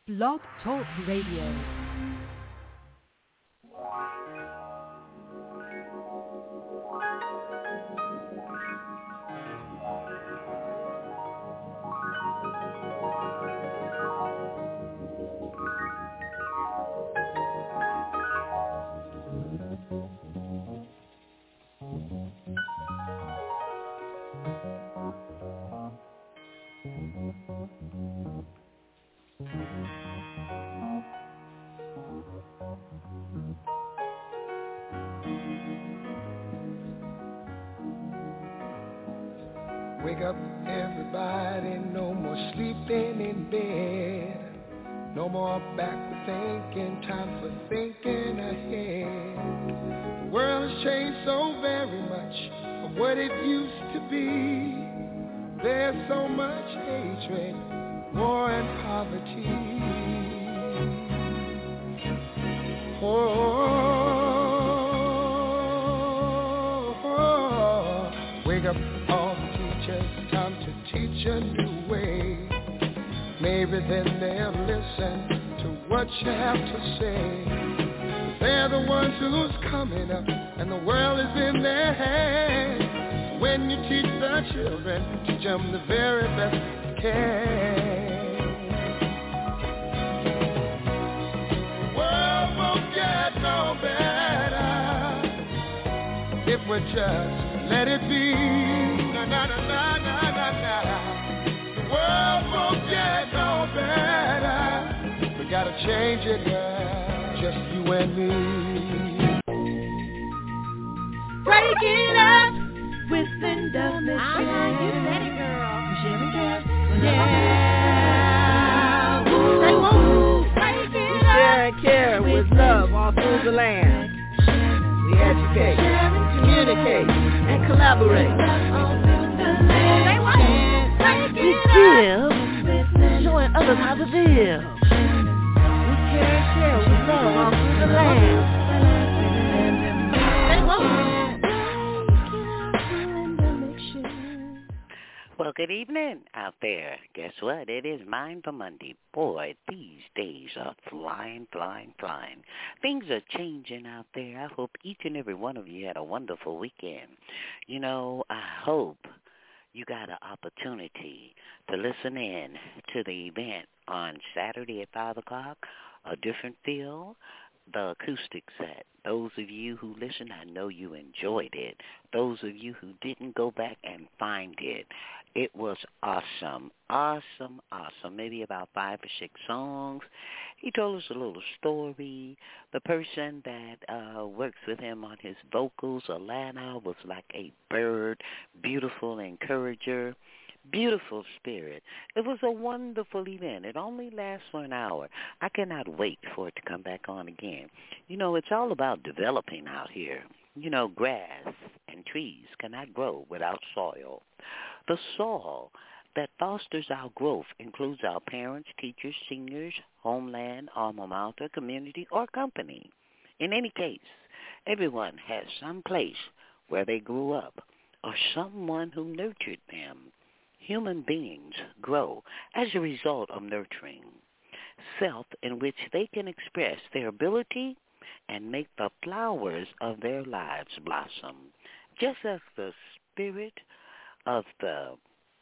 Blog Talk Radio. Wake up, everybody, no more sleeping in bed. No more backward thinking, time for thinking ahead. The world has changed so very much from what it used to be. There's so much hatred, war and poverty. Wake up, all the teachers, time to teach a new way. Maybe then they'll listen to what you have to say. They're the ones who's coming up, and the world is in their hands. When you teach the children, teach them the very best you can. The world won't get no better if we just let it be. Na na na na na na na. The world won't get no better. We gotta change it, girl. Just you and me. Break it up with Linda Michelle. You said it, girl. Michelle and Cass. Yeah. Say woo. Break it up. Share and care with love all through the land. We educate, communicate, and collaborate. We give, showing others how to live. We care and share with love all through the land. Well, good evening out there. Guess what? It is Mindful Monday. Boy, these days are flying. Things are changing out there. I hope each and every one of you had a wonderful weekend. You know, I hope you got an opportunity to listen in to the event on Saturday at 5 o'clock, A Different Feel, the acoustic set. Those of you who listened, I know you enjoyed it. Those of you who didn't, go back and find it. It was awesome. Maybe about 5 or 6 songs. He told us a little story. The person that works with him on his vocals, Alana, was like a bird, beautiful encourager. Beautiful spirit. It was a wonderful event. It only lasts for an hour. I cannot wait for it to come back on again. You know, it's all about developing out here. You know, grass and trees cannot grow without soil. The soil that fosters our growth includes our parents, teachers, seniors, homeland, alma mater, community, or company. In any case, everyone has some place where they grew up or someone who nurtured them. Human beings grow as a result of nurturing self in which they can express their ability and make the flowers of their lives blossom. Just as the spirit of the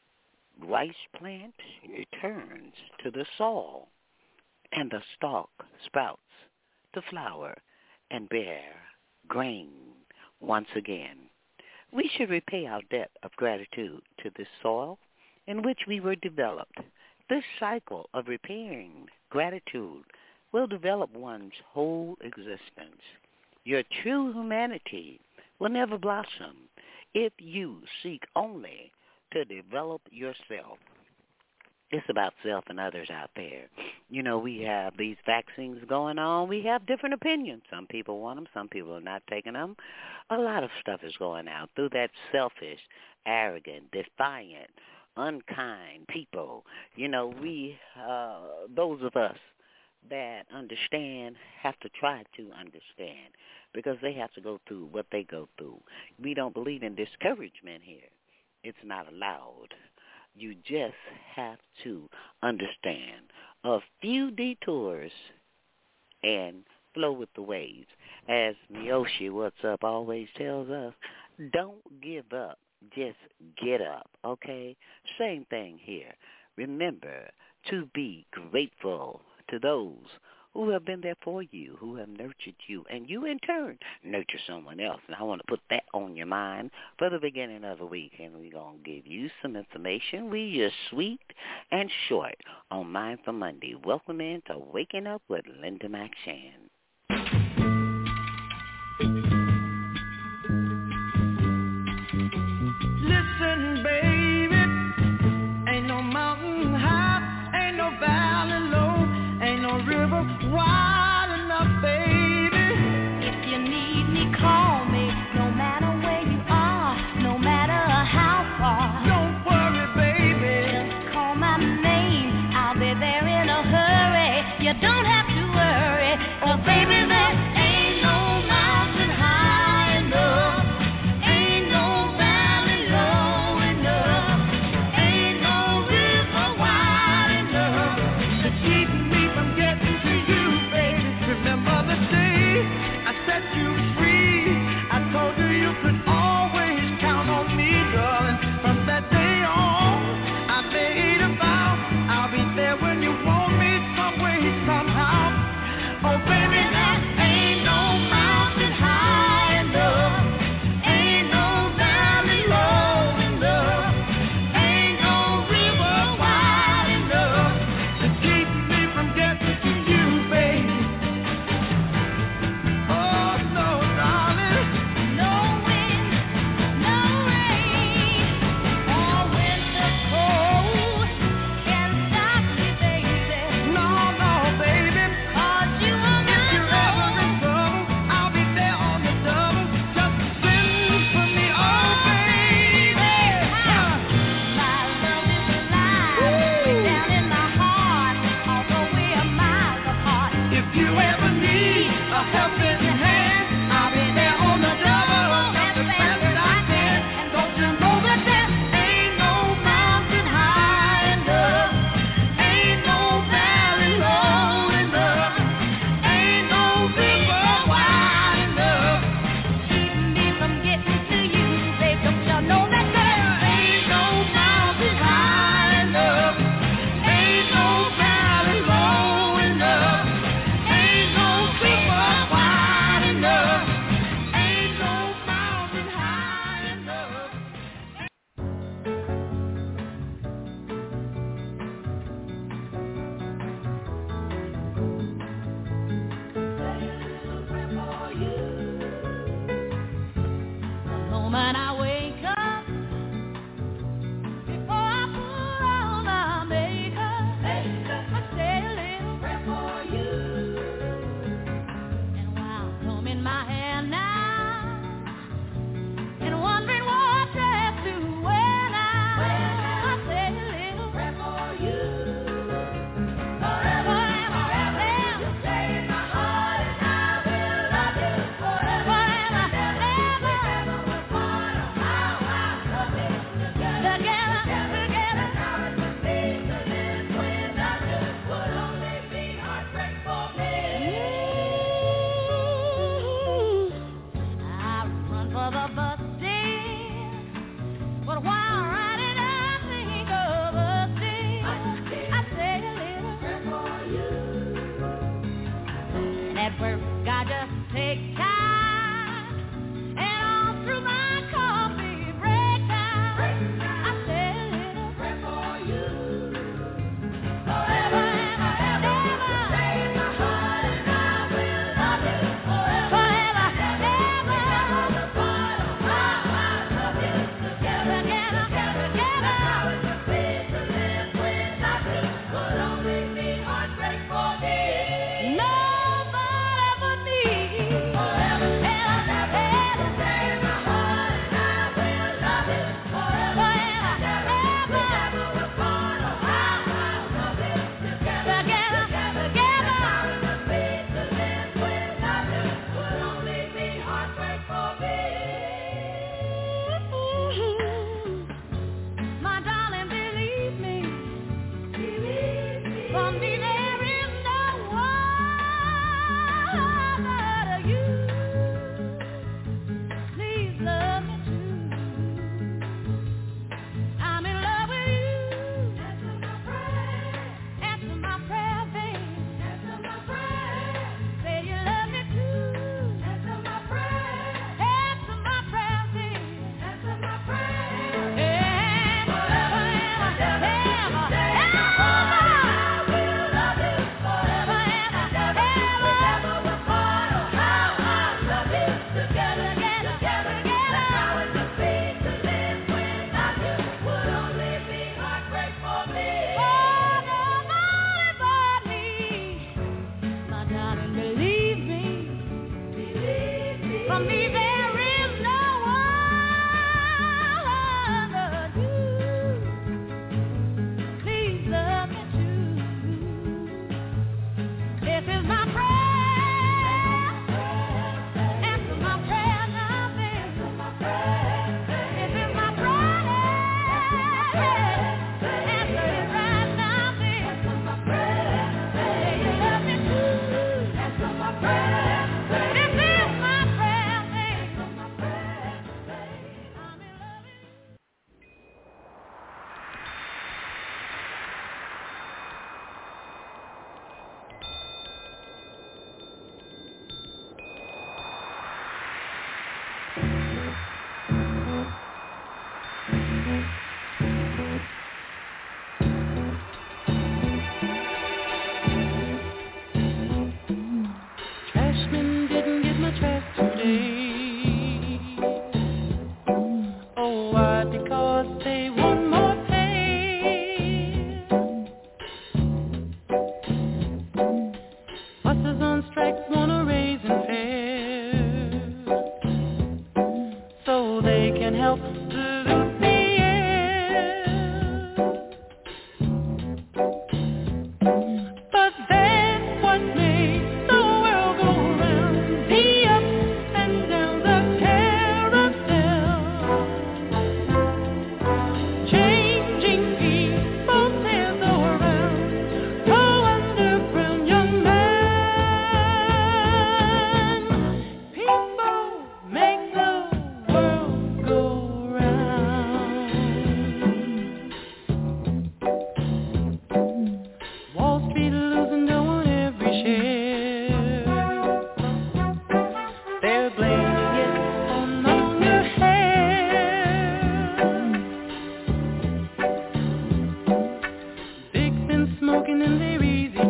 rice plant returns to the soil and the stalk sprouts to flower and bear grain once again. We should repay our debt of gratitude to this soil in which we were developed. This cycle of repaying gratitude will develop one's whole existence. Your true humanity will never blossom if you seek only to develop yourself. It's about self and others out there. You know, we have these vaccines going on. We have different opinions. Some people want them. Some people are not taking them. A lot of stuff is going out through that selfish, arrogant, defiant, unkind people. You know, we, those of us that understand have to try to understand because they have to go through what they go through. We don't believe in discouragement here. It's not allowed. You just have to understand a few detours and flow with the waves. As Miyoshi What's Up always tells us, don't give up, just get up, okay? Same thing here. Remember to be grateful to those who have been there for you, who have nurtured you, and you in turn nurture someone else. And I want to put that on your mind for the beginning of the week, and we're going to give you some information. We just sweet and short on Mindful Monday. Welcome in to Waking Up with Linda McShan. Listen, baby, ain't no mountain high, ain't no valley low, ain't no river wide enough, baby. If you need me, call me, no matter where you are, no matter how far. Don't worry, baby, just call my name, I'll be there in a hurry. You don't have to worry, oh baby, there ain't no mountain high enough. Nobody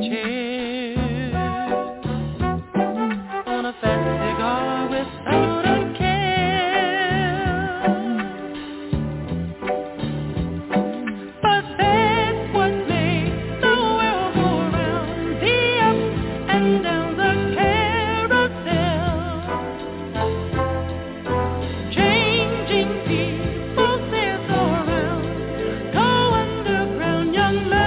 chair on a fat cigar without a care. But that's what makes the world go round, the up and down the carousel, changing people's lives around. Go underground, young man.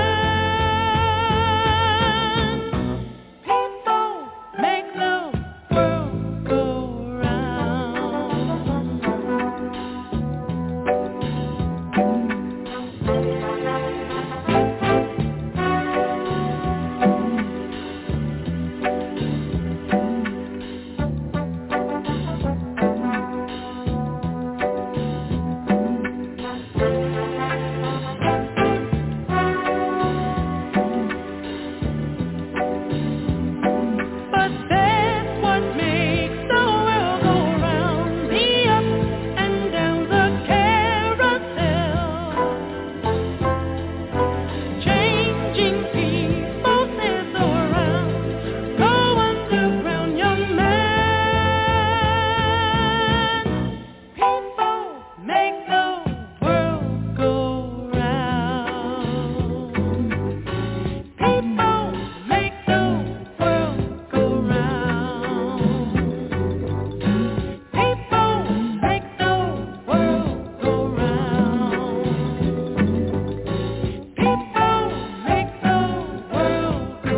People make the world go round. But that's what makes the world go round, the up and down the carousel, changing people's lives around. Go underground, young man. People make the world go round. People make the world go round. People make the world go round. People make the world go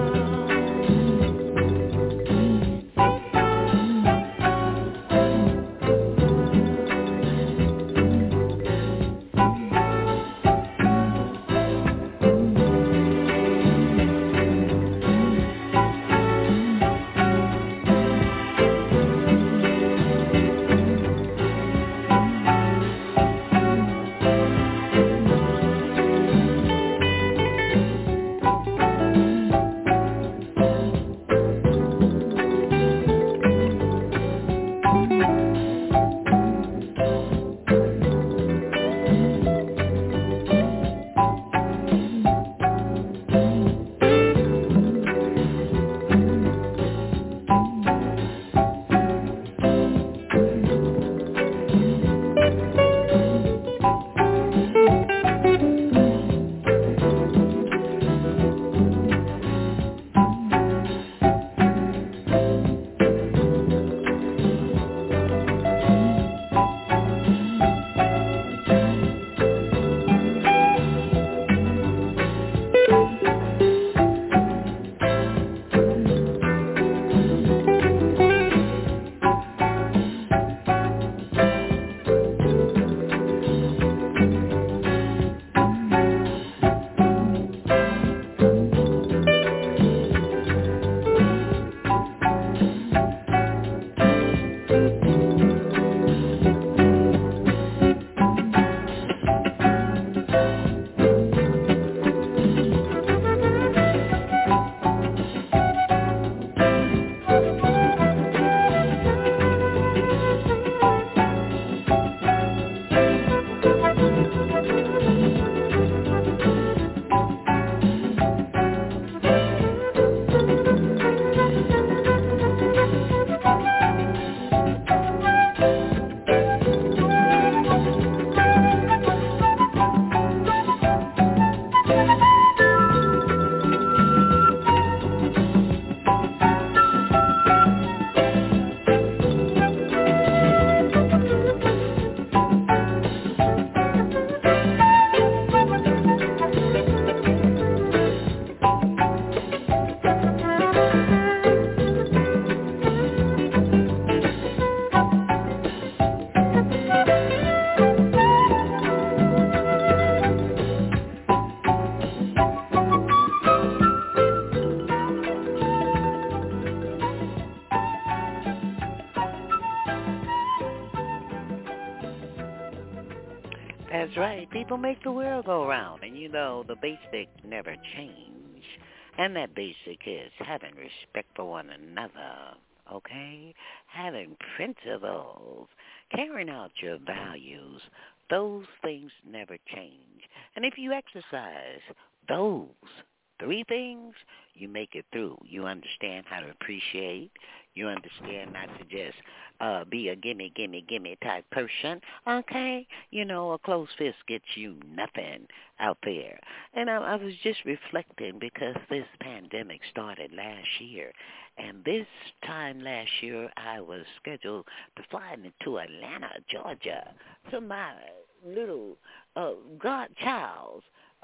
That's right. People make the world go round. And you know, the basic never change. And that basic is having respect for one another, okay? Having principles, carrying out your values. Those things never change. And if you exercise those 3 things, you make it through. You understand how to appreciate. You understand not to just be a gimme, gimme, gimme type person, okay? You know, a closed fist gets you nothing out there. And I was just reflecting because this pandemic started last year. And this time last year, I was scheduled to fly into Atlanta, Georgia, to my little godchild's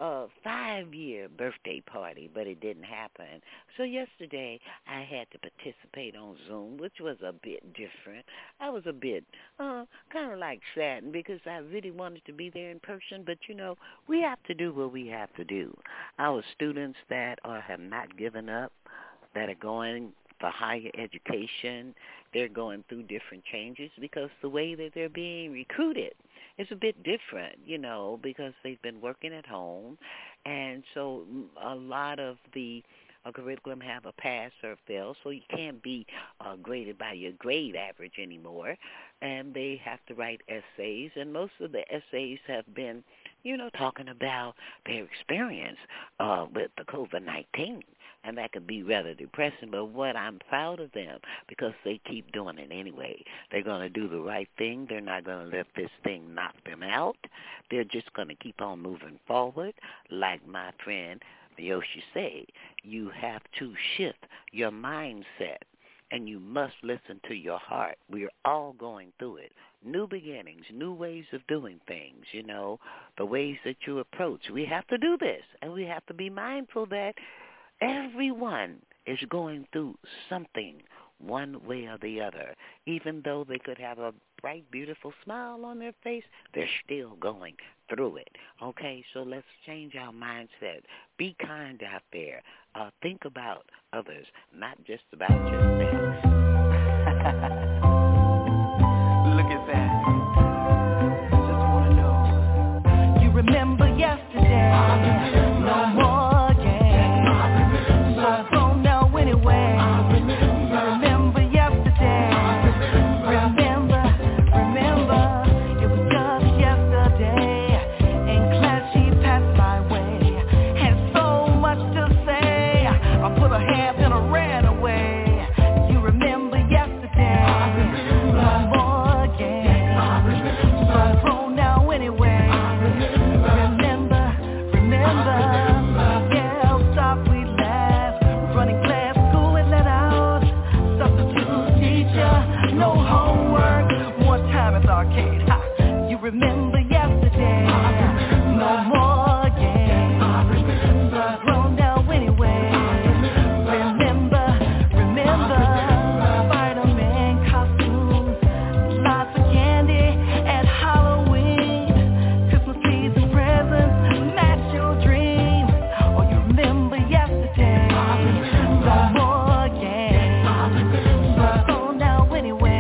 5-year birthday party, but it didn't happen. So yesterday I had to participate on Zoom, which was a bit different. I was a bit kind of like saddened because I really wanted to be there in person, but, you know, we have to do what we have to do. Our students that have not given up, that are going for higher education, they're going through different changes because the way that they're being recruited is a bit different, you know, because they've been working at home. And so a lot of the curriculum have a pass or fail, so you can't be graded by your grade average anymore. And they have to write essays, and most of the essays have been, you know, talking about their experience with the COVID-19. And that could be rather depressing, but what I'm proud of them, because they keep doing it anyway. They're going to do the right thing. They're not going to let this thing knock them out. They're just going to keep on moving forward. Like my friend Yoshi said, you have to shift your mindset, and you must listen to your heart. We're all going through it. New beginnings, new ways of doing things, you know, the ways that you approach. We have to do this, and we have to be mindful that everyone is going through something one way or the other. Even though they could have a bright, beautiful smile on their face, they're still going through it. Okay, so let's change our mindset. Be kind out there. Think about others, not just about yourself. Look at that. Just want to know. You remember yesterday. No more. Remember yesterday, no more games, grown down anyway. Remember, Spider-Man costumes, lots of candy at Halloween, Christmas trees and presents, match your dreams. Oh, you remember yesterday, no more games, grown down anyway.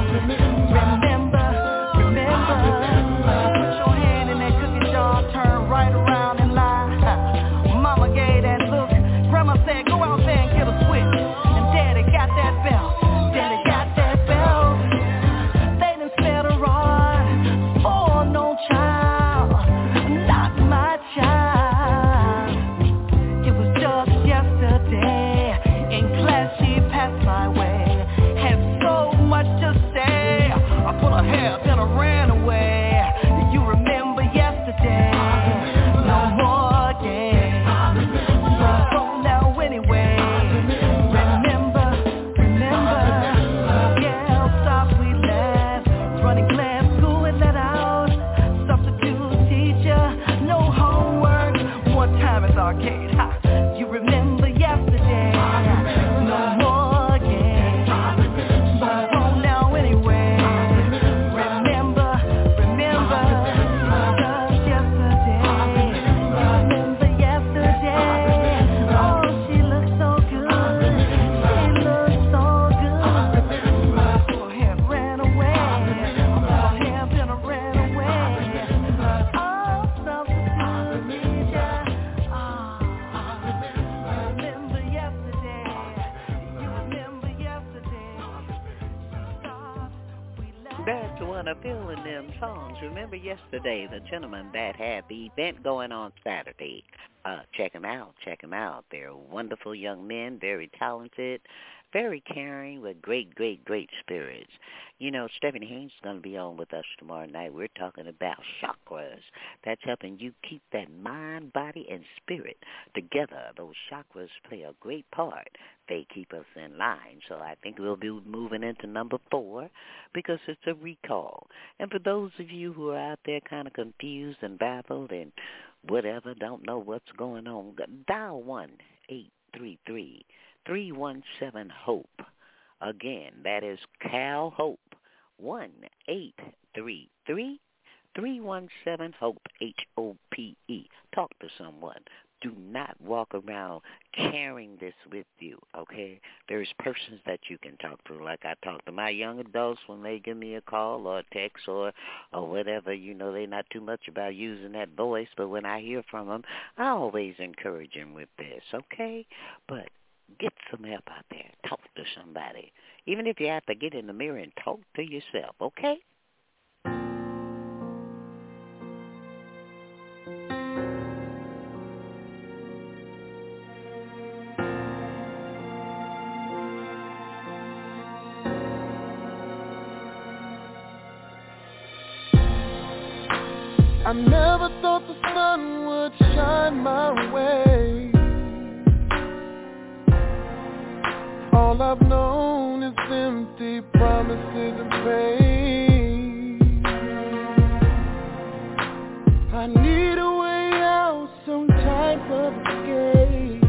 Feeling them songs. Remember yesterday, the gentleman that had the event going on Saturday, check them out. Check them out. They're wonderful young men, very talented, very caring, with great, great, great spirits. You know, Stephanie Haynes is going to be on with us tomorrow night. We're talking about chakras. That's helping you keep that mind, body, and spirit together. Those chakras play a great part. They keep us in line. So I think we'll be moving into number 4 because it's a recall. And for those of you who are out there kind of confused and baffled and whatever, don't know what's going on, dial 1-833-317-HOPE. Again, that is Cal Hope, 1-833-317-HOPE, HOPE. Talk to someone. Do not walk around carrying this with you, okay? There's persons that you can talk to, like I talk to my young adults when they give me a call or a text or whatever. You know, they're not too much about using that voice, but when I hear from them, I always encourage them with this, okay? But get some help out there. Talk to somebody. Even if you have to get in the mirror and talk to yourself, okay? I never thought the sun would shine my way. All I've known is empty promises and pain. I need a way out, some type of escape.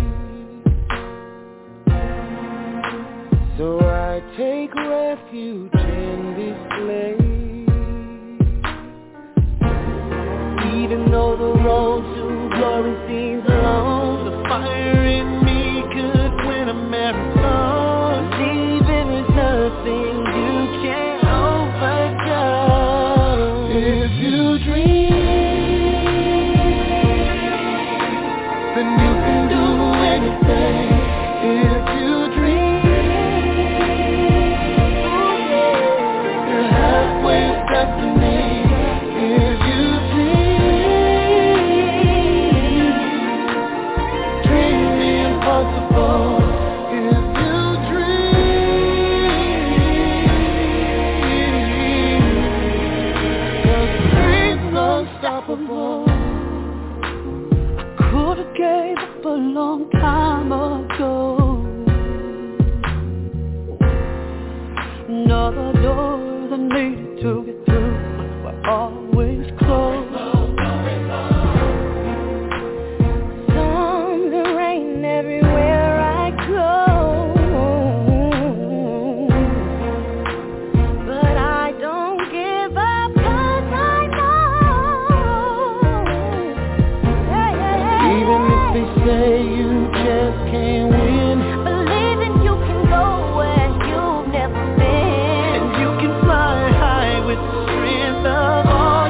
So I take refuge in this place. Even though the road to glory seems long, the fire in me could win a marathon. Believing there's nothing you can't overcome. If you dream, then you can do anything. If you dream, you're halfway to destiny. If you impossible, if you dream, 'cause dreams unstoppable. I could've gave up a long time ago. Another door that needed to get through were always closed. Everywhere I go, but I don't give up 'cause I know, even if they say you just can't win, believing you can go where you've never been, and you can fly high with the strength of all.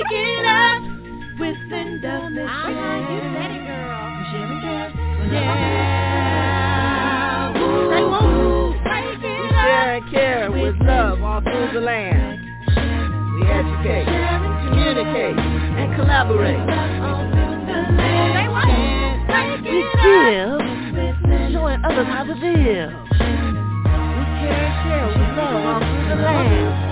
break it up with Linda Michelle. You said it, girl. Yeah. Ooh, break it We share and care with love all through the land. We educate, communicate, and collaborate. We give, showing others how to live. We care and share with love all through the land.